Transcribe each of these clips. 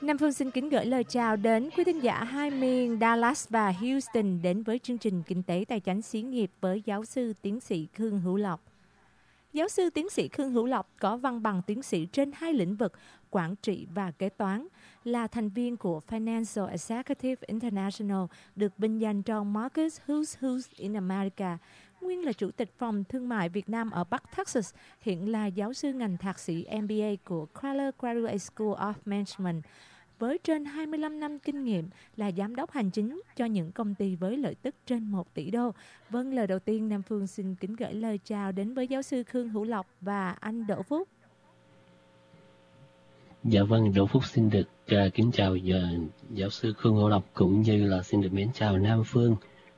Nam Phương xin kính gửi lời chào đến quý thính giả hai miền Dallas và Houston đến với chương trình Kinh tế Tài chánh xí nghiệp với giáo sư tiến sĩ Khương Hữu Lộc. Giáo sư tiến sĩ Khương Hữu Lộc có văn bằng tiến sĩ trên hai lĩnh vực quản trị và kế toán, là thành viên của Financial Executive International, được vinh danh trong Marcus Who's in America. Nguyên là chủ tịch phòng thương mại Việt Nam ở Bắc Texas, hiện là giáo sư ngành thạc sĩ MBA của Keller Graduate School of Management. Với trên 25 năm kinh nghiệm, là giám đốc hành chính cho những công ty với lợi tức trên 1 tỷ đô. Vâng, lời đầu tiên Nam Phương xin kính gửi lời chào đến với giáo sư Khương Hữu Lộc và anh Đỗ Phúc. Dạ vâng, Đỗ Phúc xin được kính chào giáo sư Khương Hữu Lộc, cũng như là xin được mến chào Nam Phương.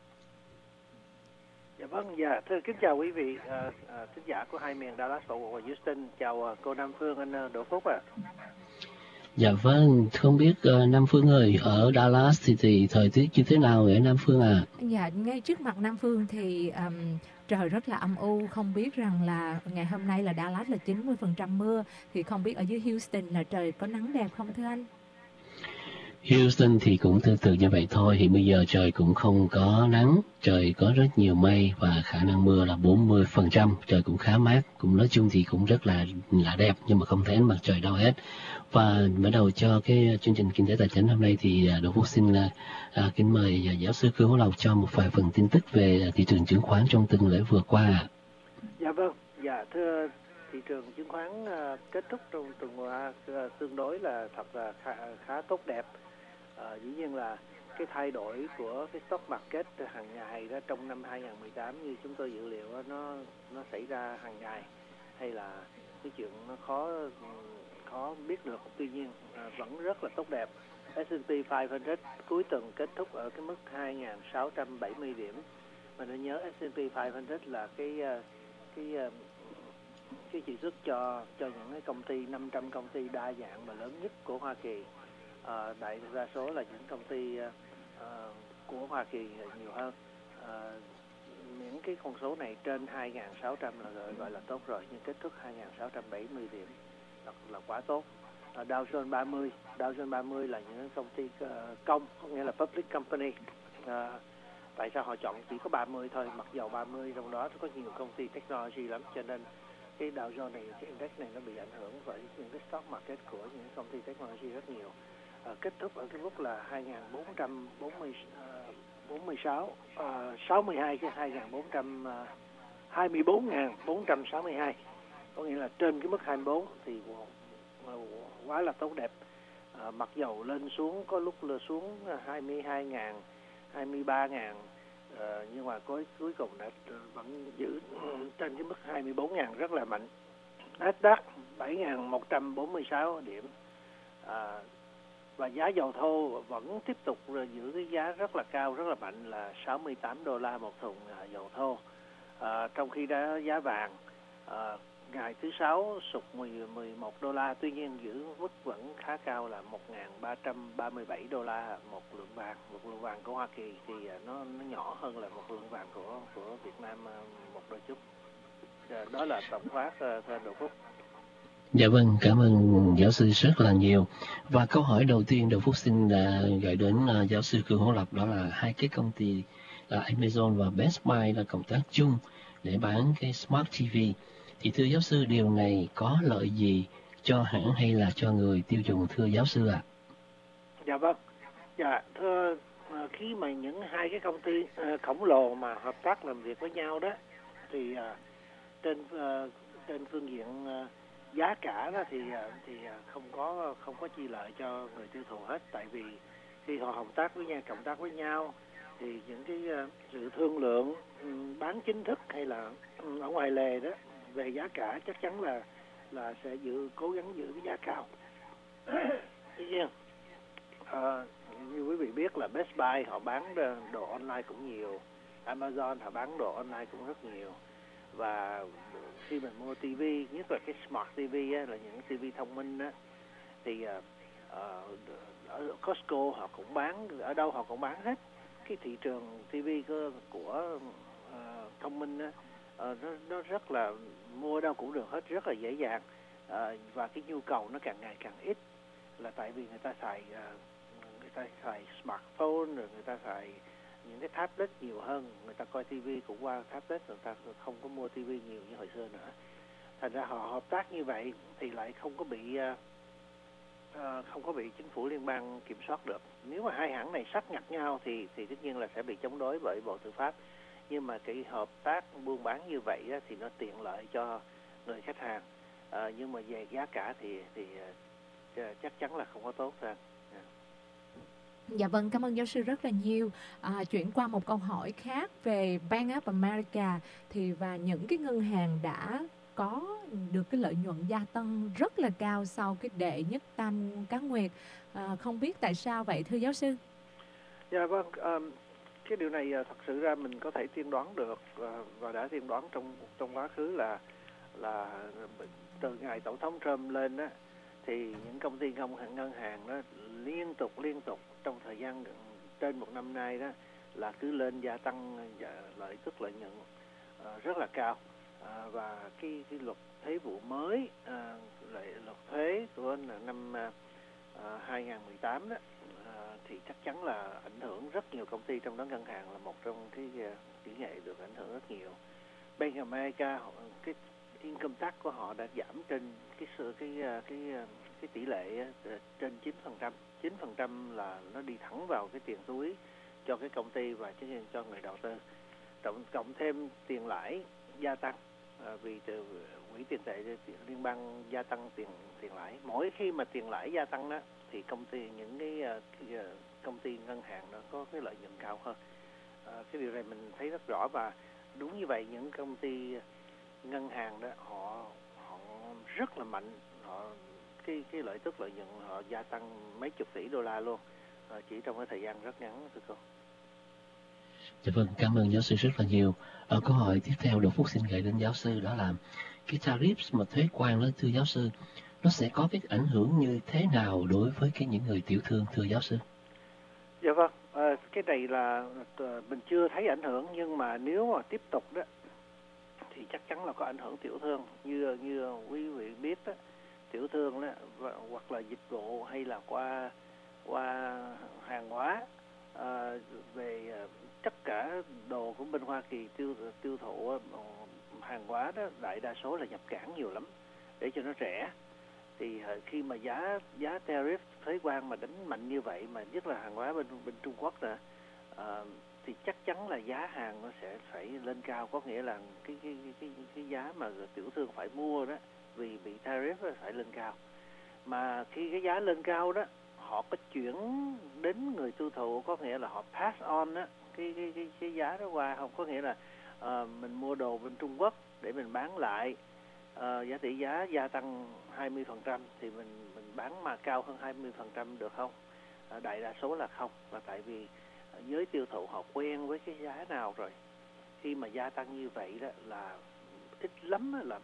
Dạ vâng, thưa kính chào quý vị thính giả của hai miền Dallas và Houston. Chào cô Nam Phương, anh Đỗ Phúc ạ. Dạ vâng, không biết Nam Phương ơi, ở Dallas thì thời tiết như thế nào vậy Nam Phương à? Dạ, ngay trước mặt Nam Phương thì trời rất là âm u. Không biết rằng là ngày hôm nay là Dallas là 90% mưa, thì không biết ở dưới Houston là trời có nắng đẹp không thưa anh? Houston thì cũng tương tự như vậy thôi, thì bây giờ trời cũng không có nắng, trời có rất nhiều mây và khả năng mưa là 40%, trời cũng khá mát, cũng nói chung thì cũng rất là đẹp, nhưng mà không thấy ánh mặt trời đâu hết. Và mở đầu cho cái chương trình Kinh tế Tài chính hôm nay thì Đỗ Phúc xin kính mời giáo sư Khương Hữu Lộc cho một vài phần tin tức về thị trường chứng khoán trong tuần lễ vừa qua. Dạ vâng, thưa, thị trường chứng khoán kết thúc trong tuần qua tương đối là thật là khá tốt đẹp. Dĩ nhiên là cái thay đổi của cái stock market hàng ngày đó trong năm 2018 như chúng tôi dự liệu đó, nó xảy ra hàng ngày, hay là cái chuyện nó khó biết được. Tuy nhiên vẫn rất là tốt đẹp. S&P 500 cuối tuần kết thúc ở cái mức 2.670 điểm. Mà nên nhớ S&P 500 là cái chỉ xuất cho những cái công ty 500 công ty đa dạng và lớn nhất của Hoa Kỳ. Đại đa số là những công ty của Hoa Kỳ nhiều hơn. Những cái con số này trên 2.600 là gọi là tốt rồi, nhưng kết thúc 2.670 điểm là quá tốt. Dow Jones 30 là những công ty công, có nghĩa là public company. Tại sao họ chọn chỉ có 30 thôi, mặc dầu 30 trong đó có nhiều công ty technology lắm, cho nên cái Dow Jones này, cái index này nó bị ảnh hưởng bởi những cái stock market của những công ty technology rất nhiều. Kết thúc ở cái mức là 2.462 chứ 24.462, có nghĩa là trên cái mức 24 thì quá là tốt đẹp. Mặc dầu lên xuống, có lúc là xuống 22.000, 23.000, nhưng mà cuối cùng đã vẫn giữ trên cái mức 24.000 rất là mạnh. Nasdaq 7.146 điểm. Và giá dầu thô vẫn tiếp tục giữ cái giá rất là cao, rất là mạnh là $68 một thùng dầu thô. Trong khi đó giá vàng ngày thứ Sáu sụt $11, tuy nhiên giữ mức vẫn khá cao là $1.337 một lượng vàng. Một lượng vàng của Hoa Kỳ thì nó nhỏ hơn là một lượng vàng của Việt Nam một đôi chút. Đó là tổng quát, thưa Đỗ Phúc. Dạ vâng, cảm ơn giáo sư rất là nhiều. Và câu hỏi đầu tiên Đỗ Phúc xin gửi đến giáo sư Khương Hữu Lộc, đó là hai cái công ty Amazon và Best Buy là cộng tác chung để bán cái Smart TV. Thì thưa giáo sư, điều này có lợi gì cho hãng hay là cho người tiêu dùng, thưa giáo sư ạ? Dạ vâng. Dạ thưa, khi mà những hai cái công ty khổng lồ mà hợp tác làm việc với nhau đó, thì trên phương diện giá cả đó thì không có chi lợi cho người tiêu thụ hết. Tại vì khi họ hợp tác với nhau, cộng tác với nhau, thì những cái sự thương lượng bán chính thức hay là ở ngoài lề đó về giá cả chắc chắn là sẽ cố gắng giữ cái giá cao. Tuy nhiên như quý vị biết là Best Buy họ bán đồ online cũng nhiều, Amazon họ bán đồ online cũng rất nhiều. Và khi mình mua TV, nhất là cái Smart TV á, là những TV thông minh á, thì ở Costco họ cũng bán, ở đâu họ cũng bán hết. Cái thị trường TV của thông minh á, nó rất là mua đâu cũng được hết, rất là dễ dàng. Và cái nhu cầu nó càng ngày càng ít. là tại vì người ta xài smartphone, rồi người ta xài những cái tablet nhiều hơn, người ta coi TV cũng qua tablet, người ta không có mua TV nhiều như hồi xưa nữa. Thành ra họ hợp tác như vậy thì lại không có bị chính phủ liên bang kiểm soát được. Nếu mà hai hãng này sát ngặt nhau thì tất nhiên là sẽ bị chống đối bởi Bộ Tư pháp. Nhưng mà cái hợp tác buôn bán như vậy á, thì nó tiện lợi cho người khách hàng. Nhưng mà về giá cả thì chắc chắn là không có tốt ra. Dạ vâng, cảm ơn giáo sư rất là nhiều. Chuyển qua một câu hỏi khác về Bank of America và những cái ngân hàng đã có được cái lợi nhuận gia tăng rất là cao sau cái đệ nhất tam cá nguyệt. Không biết tại sao vậy thưa giáo sư? Dạ vâng, cái điều này thật sự ra mình có thể tiên đoán được và đã tiên đoán trong quá khứ là từ ngày tổng thống Trump lên á, thì những công ty ngân hàng đó liên tục trong thời gian trên một năm nay đó là cứ lên gia tăng lợi nhuận rất là cao. Và cái luật thuế vụ mới, luật thuế của năm 2018 đó, thì chắc chắn là ảnh hưởng rất nhiều công ty, trong đó ngân hàng là một trong cái kỹ nghệ được ảnh hưởng rất nhiều. Bank of America, cái income tax của họ đã giảm trên cái tỷ lệ trên 9%. 9% là nó đi thẳng vào cái tiền túi cho cái công ty và cho người đầu tư. Cộng thêm tiền lãi gia tăng, vì từ quỹ tiền tệ liên bang gia tăng tiền lãi. Mỗi khi mà tiền lãi gia tăng đó thì những cái công ty ngân hàng nó có cái lợi nhuận cao hơn. Cái điều này mình thấy rất rõ, và đúng như vậy, những công ty ngân hàng đó họ rất là mạnh, cái lợi nhuận họ gia tăng mấy chục tỷ đô la luôn, chỉ trong cái thời gian rất ngắn thưa cô. Dạ vâng, cảm ơn giáo sư rất là nhiều. Câu hỏi tiếp theo được Phúc xin gửi đến giáo sư, đó là cái tariff mà thuế quan đó thưa giáo sư, nó sẽ có cái ảnh hưởng như thế nào đối với những người tiểu thương thưa giáo sư? Dạ vâng, cái này là mình chưa thấy ảnh hưởng, nhưng mà nếu mà tiếp tục đó thì chắc chắn là có ảnh hưởng tiểu thương. Như quý vị biết đó, tiểu thương đó hoặc là dịch vụ hay là qua hàng hóa, về tất cả đồ của bên Hoa Kỳ tiêu thụ hàng hóa đó, đại đa số là nhập cảng nhiều lắm để cho nó rẻ. Thì khi mà giá tariff thuế quan mà đánh mạnh như vậy, mà nhất là hàng hóa bên Trung Quốc nè, thì chắc chắn là giá hàng nó sẽ phải lên cao. Có nghĩa là cái giá mà tiểu thương phải mua đó, vì bị tariff nó phải lên cao. Mà khi cái giá lên cao đó, họ có chuyển đến người tiêu thụ, có nghĩa là họ pass on đó, cái giá đó qua. Không có nghĩa là mình mua đồ bên Trung Quốc để mình bán lại, giá tỷ giá gia tăng 20% thì mình bán mà cao hơn 20% được không? Đại đa số là không, là tại vì giới tiêu thụ họ quen với cái giá nào rồi. Khi mà gia tăng như vậy đó là ít lắm là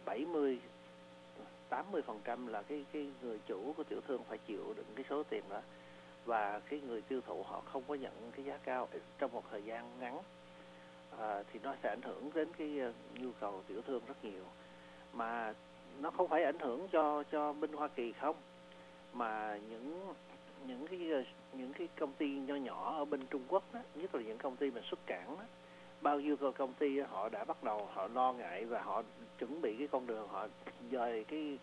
80% là cái người chủ của tiểu thương phải chịu đựng cái số tiền đó, và cái người tiêu thụ họ không có nhận cái giá cao trong một thời gian ngắn, thì nó sẽ ảnh hưởng đến cái nhu cầu tiểu thương rất nhiều. Mà nó không phải ảnh hưởng cho bên Hoa Kỳ không, mà những cái công ty nho nhỏ ở bên Trung Quốc đó, nhất là những công ty mà xuất cảng đó, bao nhiêu công ty họ đã bắt đầu họ lo ngại và họ chuẩn bị cái con đường họ dời cái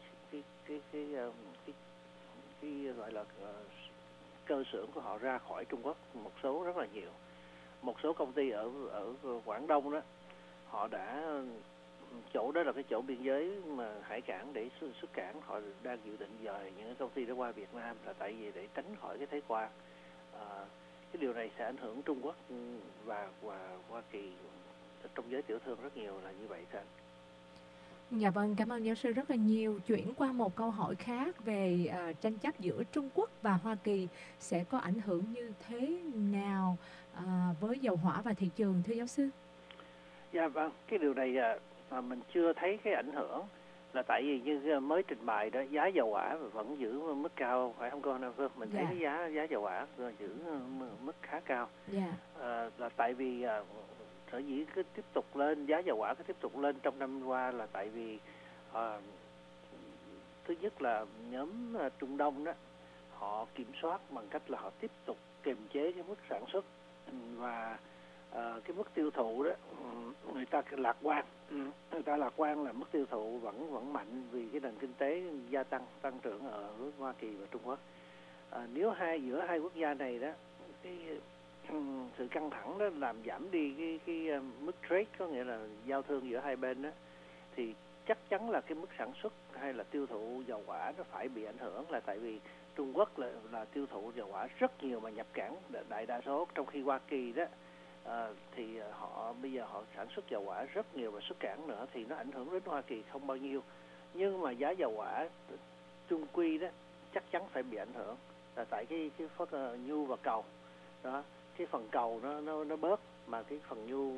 gọi là cơ xưởng của họ ra khỏi Trung Quốc. Một số rất là nhiều, một số công ty ở Quảng Đông đó, họ đã chỗ đó là cái chỗ biên giới mà hải cảng để xuất cảng, họ đang dự định dời những công ty đó qua Việt Nam, là tại vì để tránh khỏi cái thuế quan. Cái điều này sẽ ảnh hưởng Trung Quốc và Hoa Kỳ trong giới tiểu thương rất nhiều, là như vậy thôi. Dạ vâng, cảm ơn giáo sư rất là nhiều. Chuyển qua một câu hỏi khác về tranh chấp giữa Trung Quốc và Hoa Kỳ sẽ có ảnh hưởng như thế nào với dầu hỏa và thị trường thưa giáo sư? Dạ vâng, cái điều này mình chưa thấy cái ảnh hưởng, là tại vì như mới trình bày đó, giá dầu hỏa vẫn giữ mức cao, phải không cô? Mình thấy cái giá dầu hỏa giữ mức khá cao. Là tại vì sở dĩ cứ tiếp tục lên, giá dầu hỏa cứ tiếp tục lên trong năm qua là tại vì thứ nhất là nhóm Trung Đông đó, họ kiểm soát bằng cách là họ tiếp tục kiềm chế cái mức sản xuất và cái mức tiêu thụ đó người ta lạc quan. Người ta lạc quan là mức tiêu thụ vẫn mạnh vì cái nền kinh tế gia tăng trưởng ở Hoa Kỳ và Trung Quốc. Nếu giữa hai quốc gia này đó cái sự căng thẳng đó làm giảm đi cái mức trade, có nghĩa là giao thương giữa hai bên đó, thì chắc chắn là cái mức sản xuất hay là tiêu thụ dầu hỏa nó phải bị ảnh hưởng, là tại vì Trung Quốc là tiêu thụ dầu hỏa rất nhiều mà nhập cảng đại đa số, trong khi Hoa Kỳ đó thì bây giờ họ sản xuất dầu hỏa rất nhiều và xuất cảng nữa, thì nó ảnh hưởng đến Hoa Kỳ không bao nhiêu. Nhưng mà giá dầu hỏa chung quy đó chắc chắn phải bị ảnh hưởng, là tại cái phát nhu và cầu đó, cái phần cầu nó bớt mà cái phần nhu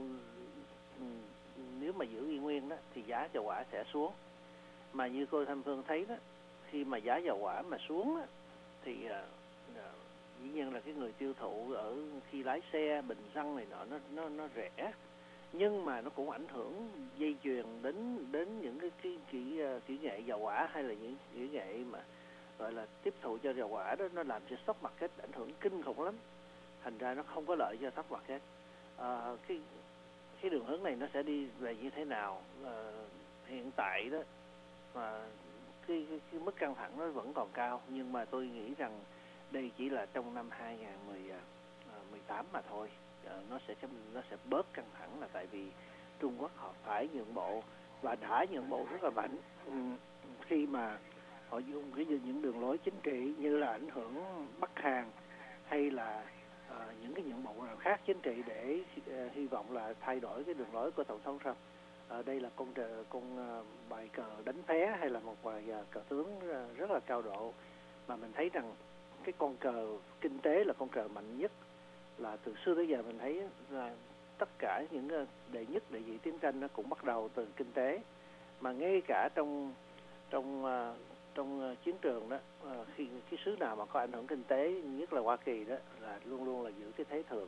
nếu mà giữ nguyên đó thì giá dầu hỏa sẽ xuống. Mà như cô Thanh Phương thấy đó, khi mà giá dầu hỏa mà xuống đó, thì dĩ nhiên là cái người tiêu thụ ở khi lái xe bình xăng này nó rẻ, nhưng mà nó cũng ảnh hưởng dây chuyền đến những cái kỹ nghệ dầu hỏa hay là những kỹ nghệ mà gọi là tiếp thụ cho dầu hỏa đó, nó làm cho stock market ảnh hưởng kinh khủng lắm. Thành ra nó không có lợi cho stock market. Cái đường hướng này nó sẽ đi về như thế nào? Hiện tại đó mà cái mức căng thẳng nó vẫn còn cao, nhưng mà tôi nghĩ rằng đây chỉ là trong năm 2018 mà thôi. Nó sẽ bớt căng thẳng, là tại vì Trung Quốc họ phải nhượng bộ và đã nhượng bộ rất là mạnh khi mà họ dùng những đường lối chính trị như là ảnh hưởng Bắc Hàn hay là những cái nhượng bộ nào khác chính trị để hy vọng là thay đổi cái đường lối của Tổng thống Trump. Đây là con bài cờ đánh phé hay là một bài cờ tướng rất là cao độ, mà mình thấy rằng cái con cờ kinh tế là con cờ mạnh nhất. Là từ xưa tới giờ mình thấy là tất cả những đệ nhất đệ nhị chiến tranh nó cũng bắt đầu từ kinh tế, mà ngay cả trong chiến trường đó, khi cái xứ nào mà có ảnh hưởng kinh tế, nhất là Hoa Kỳ đó, là luôn luôn là giữ cái thế thượng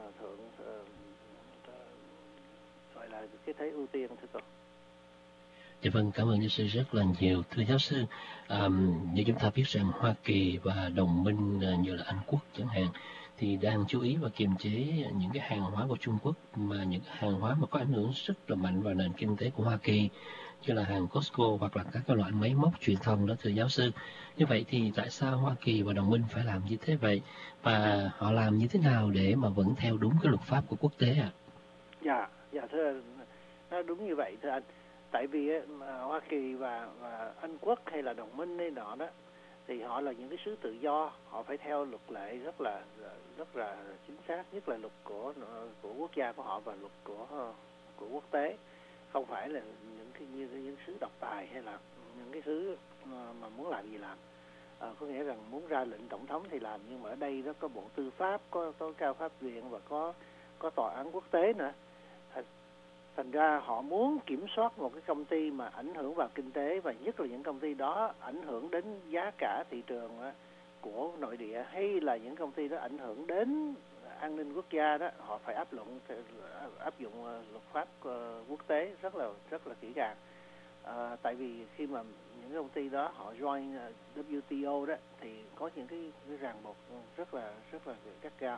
gọi là cái thế ưu tiên thưa cô. Dạ vâng, cảm ơn giáo sư rất là nhiều. Thưa giáo sư, như chúng ta biết rằng Hoa Kỳ và đồng minh như là Anh Quốc chẳng hạn thì đang chú ý và kiềm chế những cái hàng hóa của Trung Quốc, mà những cái hàng hóa mà có ảnh hưởng rất là mạnh vào nền kinh tế của Hoa Kỳ, như là hàng Costco hoặc là các cái loại máy móc truyền thông đó thưa giáo sư. Như vậy thì tại sao Hoa Kỳ và đồng minh phải làm như thế vậy, và họ làm như thế nào để mà vẫn theo đúng cái luật pháp của quốc tế ạ? Dạ thưa, nó đúng như vậy thưa anh. Tại vì Hoa Kỳ và Anh Quốc hay là đồng minh hay nọ đó, thì họ là những cái xứ tự do, họ phải theo luật lệ rất là chính xác, nhất là luật của quốc gia của họ và luật của quốc tế, không phải là những xứ độc tài hay là những cái xứ mà muốn làm gì làm. Có nghĩa rằng muốn ra lệnh tổng thống thì làm, nhưng mà ở đây nó có bộ tư pháp, có cao pháp viện và có tòa án quốc tế nữa. Thành ra họ muốn kiểm soát một cái công ty mà ảnh hưởng vào kinh tế, và nhất là những công ty đó ảnh hưởng đến giá cả thị trường của nội địa, hay là những công ty đó ảnh hưởng đến an ninh quốc gia đó, họ phải áp dụng luật pháp quốc tế rất là kỹ càng. Tại vì khi mà những công ty đó họ join WTO đó thì có những cái ràng buộc rất là gắt gao.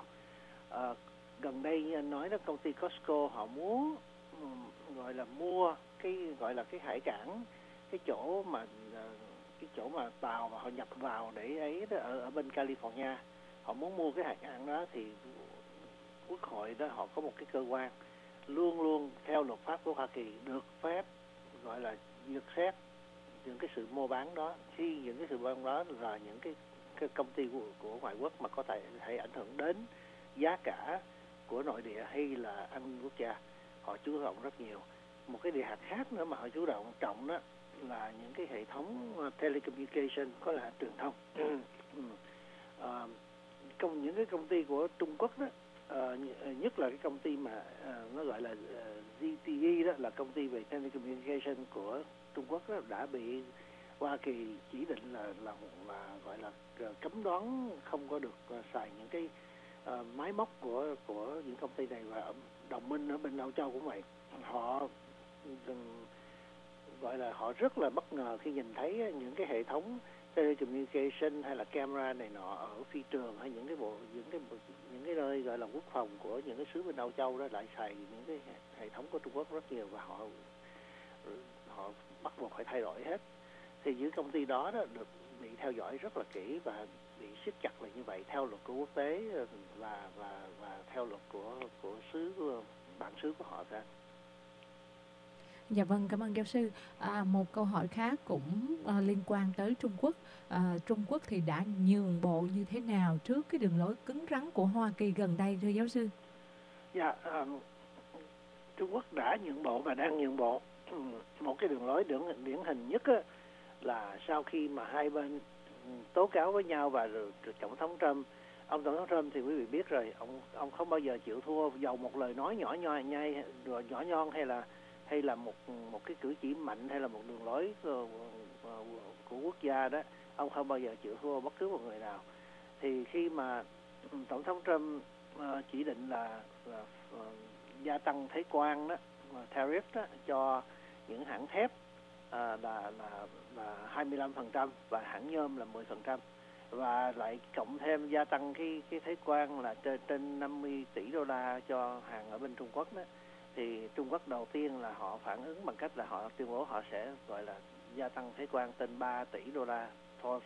Gần đây như anh nói đó, công ty Costco họ muốn gọi là mua cái hải cảng, cái chỗ mà tàu mà họ nhập vào để ấy đó, ở bên California. Họ muốn mua cái hải cảng đó thì quốc hội đó họ có một cái cơ quan luôn luôn theo luật pháp của Hoa Kỳ được phép gọi là duyệt xét những cái sự mua bán đó. Khi những cái sự mua bán đó là những cái công ty của ngoại quốc mà có thể ảnh hưởng đến giá cả của nội địa hay là an ninh quốc gia, họ chú trọng rất nhiều. Một cái đề hạt khác nữa mà họ chú trọng đó là những cái hệ thống telecommunication, có là truyền thông. Những cái công ty của Trung Quốc đó, nhất là cái công ty mà nó gọi là ZTE đó, là công ty về telecommunication của Trung Quốc đó, đã bị Hoa Kỳ chỉ định là gọi là cấm đoán không có được xài những cái máy móc của những công ty này. Và đồng minh ở bên Âu Châu cũng vậy, họ gọi là họ rất là bất ngờ khi nhìn thấy những cái hệ thống telecommunication hay là camera này nọ ở phi trường hay những cái nơi gọi là quốc phòng của những cái xứ bên Âu Châu đó lại xài những cái hệ thống của Trung Quốc rất nhiều, và họ bắt buộc phải thay đổi hết. Thì những công ty đó được bị theo dõi rất là kỹ và bị siết chặt là như vậy theo luật của quốc tế và theo luật của bản xứ của họ ra. Dạ vâng, cảm ơn giáo sư. Một câu hỏi khác cũng liên quan tới Trung Quốc. Trung Quốc thì đã nhường bộ như thế nào trước cái đường lối cứng rắn của Hoa Kỳ gần đây thưa giáo sư? Dạ, Trung Quốc đã nhượng bộ và đang nhượng bộ. Một cái đường lối điển hình nhất là sau khi mà hai bên tố cáo với nhau và rồi tổng thống Trump thì quý vị biết rồi, ông không bao giờ chịu thua, dầu một lời nói nhỏ nhon hay là một cái cử chỉ mạnh hay là một đường lối của quốc gia đó, ông không bao giờ chịu thua bất cứ một người nào. Thì khi mà tổng thống Trump chỉ định là gia tăng thuế quan đó, tariff đó, cho những hãng thép là 25% và hãng nhôm là 10%, và lại cộng thêm gia tăng cái thuế quan là trên 50 tỷ đô la cho hàng ở bên Trung Quốc đó, thì Trung Quốc đầu tiên là họ phản ứng bằng cách là họ tuyên bố họ sẽ gọi là gia tăng thuế quan trên 3 tỷ đô la của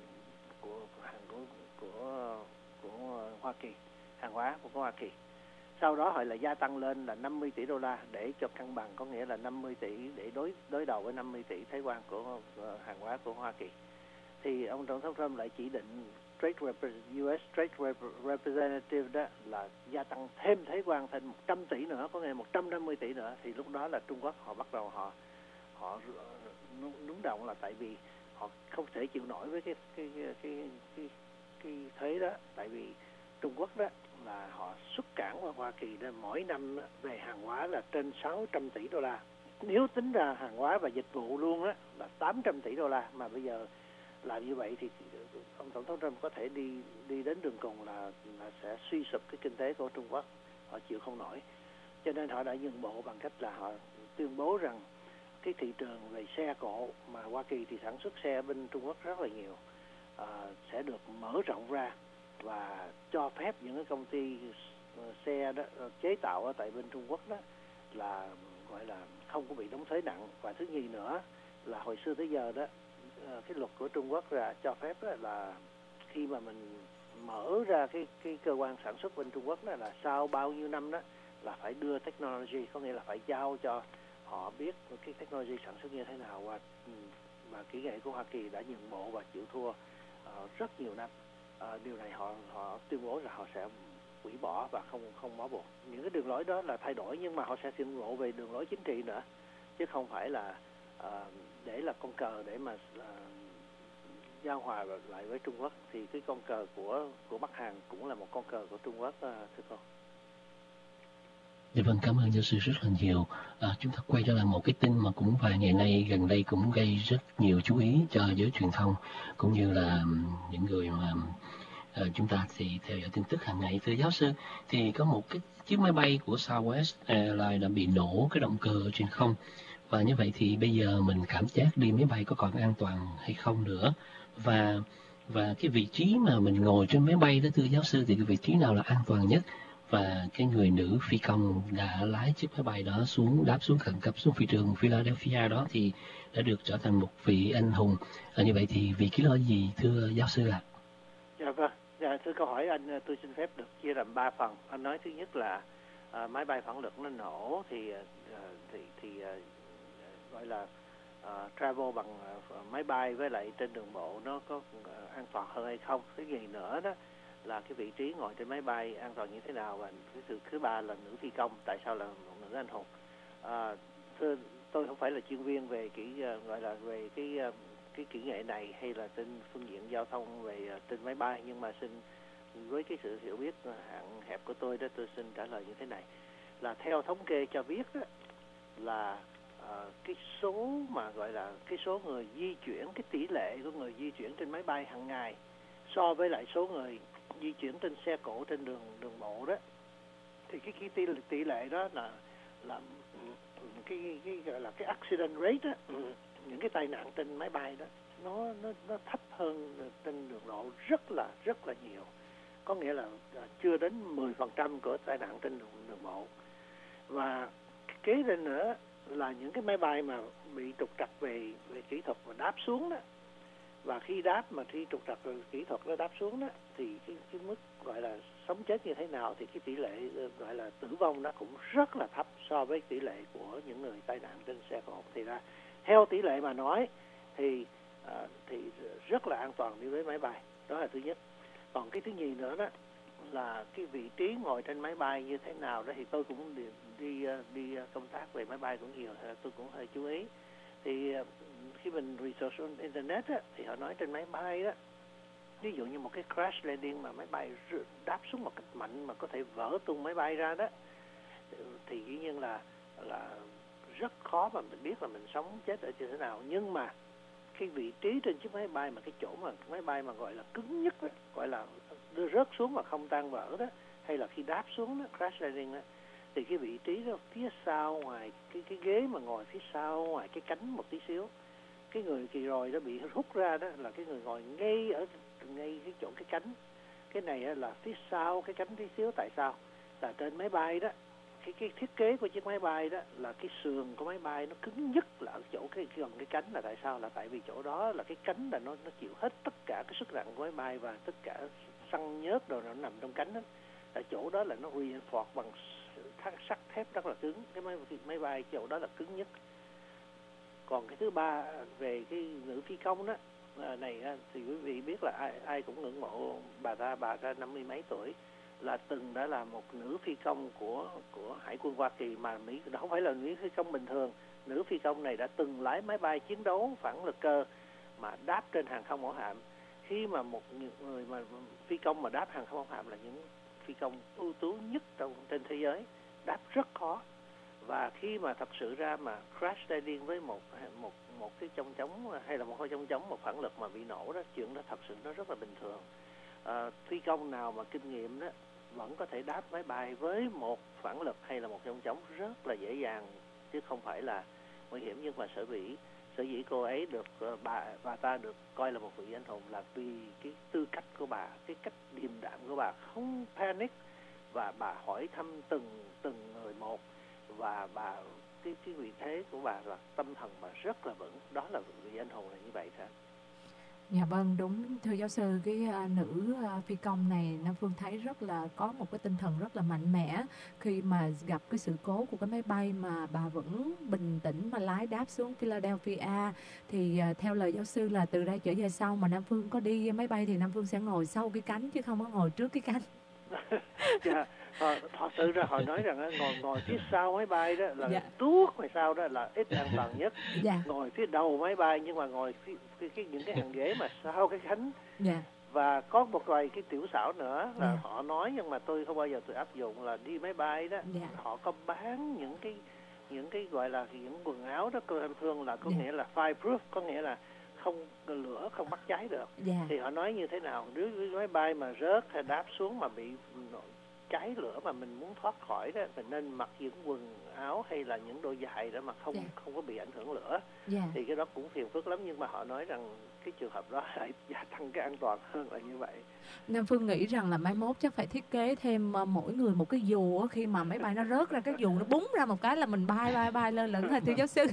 Hoa Kỳ, hàng hóa của Hoa Kỳ. Sau đó họ lại gia tăng lên là 50 tỷ đô la để cho cân bằng, có nghĩa là 50 tỷ để đối đầu với 50 tỷ thuế quan của hàng hóa của Hoa Kỳ. Thì ông tổng thống Trump lại chỉ định US Trade Representative đó là gia tăng thêm thuế quan thêm 100 tỷ nữa, có nghĩa 150 tỷ nữa. Thì lúc đó là Trung Quốc họ bắt đầu họ núng động, là tại vì họ không thể chịu nổi với cái thuế đó, tại vì Trung Quốc đó là họ xuất cảng qua Hoa Kỳ đó, mỗi năm về hàng hóa là trên 600 tỷ đô la. Nếu tính ra hàng hóa và dịch vụ luôn đó là 800 tỷ đô la, mà bây giờ làm như vậy thì ông tổng thống Trump có thể đi đến đường cùng là sẽ suy sụp cái kinh tế của Trung Quốc, họ chịu không nổi. Cho nên họ đã nhượng bộ bằng cách là họ tuyên bố rằng cái thị trường về xe cộ mà Hoa Kỳ thì sản xuất xe bên Trung Quốc rất là nhiều, sẽ được mở rộng ra và cho phép những cái công ty xe đó chế tạo ở tại bên Trung Quốc đó là gọi là không có bị đóng thuế nặng. Và thứ nhì nữa là hồi xưa tới giờ đó, cái luật của Trung Quốc là cho phép đó là khi mà mình mở ra cái cơ quan sản xuất bên Trung Quốc đó là sau bao nhiêu năm đó là phải đưa technology, có nghĩa là phải giao cho họ biết cái technology sản xuất như thế nào, và kỹ nghệ của Hoa Kỳ đã nhượng bộ và chịu thua rất nhiều năm. Điều này họ tuyên bố là họ sẽ hủy bỏ và không bó buộc. Những cái đường lối đó là thay đổi, nhưng mà họ sẽ tuyên bố về đường lối chính trị nữa, chứ không phải là để là con cờ để mà giao hòa lại với Trung Quốc. Thì cái con cờ của Bắc Hàn cũng là một con cờ của Trung Quốc, thưa cô. Dạ vâng, cảm ơn giáo sư rất là nhiều. Chúng ta quay trở lại một cái tin mà cũng vài ngày nay gần đây cũng gây rất nhiều chú ý cho giới truyền thông cũng như là những người mà chúng ta thì theo dõi tin tức hàng ngày. Thưa giáo sư, thì có một cái chiếc máy bay của Southwest Airlines đã bị nổ cái động cơ trên không, và như vậy thì bây giờ mình cảm giác đi máy bay có còn an toàn hay không nữa, và cái vị trí mà mình ngồi trên máy bay đó thưa giáo sư, thì cái vị trí nào là an toàn nhất, và cái người nữ phi công đã lái chiếc máy bay đó đáp xuống khẩn cấp xuống phi trường Philadelphia đó thì đã được trở thành một vị anh hùng. Như vậy thì vì cái lý do gì thưa giáo sư ạ? Dạ vâng, thưa câu hỏi anh, tôi xin phép được chia làm 3 phần. Anh nói thứ nhất là máy bay phản lực nó nổ thì gọi là travel bằng máy bay với lại trên đường bộ nó có an toàn hơn hay không. Cái gì nữa đó là cái vị trí ngồi trên máy bay an toàn như thế nào, và thứ ba là nữ phi công, tại sao là một nữ anh hùng. Thưa, tôi không phải là chuyên viên về gọi là về cái kỹ nghệ này hay là trên phương diện giao thông về trên máy bay, nhưng mà với cái sự hiểu biết hạn hẹp của tôi đó, tôi xin trả lời như thế này. Là theo thống kê cho biết đó, là cái số mà gọi là cái số người di chuyển, cái tỷ lệ của người di chuyển trên máy bay hàng ngày so với lại số người di chuyển trên xe cộ trên đường bộ đó, thì cái tỷ lệ đó là cái gọi là cái accident rate đó, những cái tai nạn trên máy bay đó nó thấp hơn trên đường lộ rất là nhiều, có nghĩa là chưa đến 10% của tai nạn trên đường bộ. Và kế đến nữa là những cái máy bay mà bị trục trặc về kỹ thuật mà đáp xuống đó, và khi đáp mà khi trục trặc về kỹ thuật nó đáp xuống đó, thì cái mức gọi là sống chết như thế nào, thì cái tỷ lệ gọi là tử vong nó cũng rất là thấp so với tỷ lệ của những người tai nạn trên xe cộ. Thì ra theo tỷ lệ mà nói thì rất là an toàn đi với máy bay, đó là thứ nhất. Còn cái thứ nhì nữa đó là cái vị trí ngồi trên máy bay như thế nào đó, thì tôi cũng đi công tác về máy bay cũng nhiều, tôi cũng hơi chú ý. Thì khi mình research on internet á, thì họ nói trên máy bay đó, ví dụ như một cái crash landing mà máy bay đáp xuống một cách mạnh mà có thể vỡ tung máy bay ra đó, thì dĩ nhiên là rất khó mà mình biết là mình sống chết ở như thế nào. Nhưng mà cái vị trí trên chiếc máy bay mà cái chỗ mà máy bay mà gọi là cứng nhất đó, gọi là đưa rớt xuống mà không tan vỡ đó, hay là khi đáp xuống đó, crash landing đó, thì cái vị trí đó phía sau, ngoài cái ghế mà ngồi phía sau, ngoài cái cánh một tí xíu, cái người kỳ rồi đó bị hút ra đó là cái người ngồi ngay cái chỗ cái cánh. Cái này là phía sau cái cánh tí xíu. Tại sao? Là trên máy bay đó, cái thiết kế của chiếc máy bay đó là cái sườn của máy bay nó cứng nhất là ở chỗ cái gần cái cánh. Là tại sao? Là tại vì chỗ đó là cái cánh là nó chịu hết tất cả cái sức nặng của máy bay, và tất cả xăng nhớt đồ nó nằm trong cánh đó. Là chỗ đó là nó reinforce bằng sắt thép rất là cứng. Cái máy bay chỗ đó là cứng nhất. Còn cái thứ ba về cái nữ phi công đó này thì quý vị biết là ai cũng ngưỡng mộ bà ta 50 mấy tuổi, là từng đã là một nữ phi công của Hải quân Hoa Kỳ, mà Mỹ không phải là nữ phi công bình thường. Nữ phi công này đã từng lái máy bay chiến đấu phản lực cơ mà đáp trên hàng không mẫu hạm. Khi mà một người mà phi công mà đáp hàng không mẫu hạm là những phi công ưu tú nhất trên thế giới, đáp rất khó. Và khi mà thật sự ra mà crash landing với một cái chong chóng hay là một khối chong chóng, một phản lực mà bị nổ đó, chuyện đó thật sự nó rất là bình thường. Phi công nào mà kinh nghiệm đó vẫn có thể đáp máy bay với một phản lực hay là một chong chóng rất là dễ dàng, chứ không phải là nguy hiểm. Nhưng mà sở dĩ cô ấy được bà ta được coi là một vị anh hùng là vì cái tư cách của bà, cái cách điềm đạm của bà, không panic, và bà hỏi thăm từng người một, và bà cái vị thế của bà là tâm thần bà rất là vững. Đó là vị anh hùng là như vậy thôi. Dạ vâng, đúng thưa giáo sư, cái nữ phi công này Nam Phương thấy rất là có một cái tinh thần rất là mạnh mẽ. Khi mà gặp cái sự cố của cái máy bay mà bà vẫn bình tĩnh mà lái đáp xuống Philadelphia, thì theo lời giáo sư là từ đây trở về sau mà Nam Phương có đi máy bay thì Nam Phương sẽ ngồi sau cái cánh chứ không có ngồi trước cái cánh. Dạ, họ tự ra họ nói rằng ngồi phía sau máy bay đó là tuốt ngoài sau đó là ít an toàn nhất. Ngồi phía đầu máy bay, nhưng mà ngồi những cái hàng ghế mà sau cái cánh. Và có một vài cái tiểu xảo nữa là họ nói, nhưng mà tôi không bao giờ tôi áp dụng, là đi máy bay đó họ có bán những cái gọi là những quần áo đó cô anh Phương, là có nghĩa là fireproof, có nghĩa là không lửa không bắt cháy được. Thì họ nói như thế nào, nếu máy bay mà rớt hay đáp xuống mà bị cháy lửa mà mình muốn thoát khỏi đó, mình nên mặc những quần áo hay là những đôi giày đó mà không có bị ảnh hưởng lửa. Thì cái đó cũng phiền phức lắm, nhưng mà họ nói rằng cái trường hợp đó hãy gia tăng cái an toàn hơn là như vậy. Nam Phương nghĩ rằng là mai mốt chắc phải thiết kế thêm mỗi người một cái dù, khi mà máy bay nó rớt ra cái dù nó búng ra một cái là mình bay lên lẫn thưa giáo sư.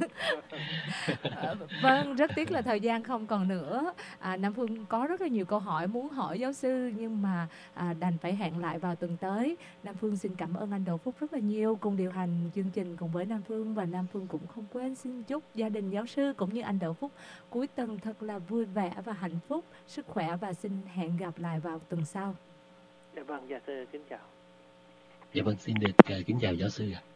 Vâng, rất tiếc là thời gian không còn nữa. Nam Phương có rất là nhiều câu hỏi muốn hỏi giáo sư, nhưng mà đành phải hẹn lại vào tuần tới. Nam Phương xin cảm ơn anh Đậu Phúc rất là nhiều cùng điều hành chương trình cùng với Nam Phương, và Nam Phương cũng không quên xin chúc gia đình giáo sư cũng như anh Đậu Phúc cuối tuần thật là vui vẻ và hạnh phúc, sức khỏe, và xin hẹn gặp lại vào tuần sau. Dạ vâng, dạ thưa kính chào. Dạ vâng, xin được kính chào giáo sư ạ.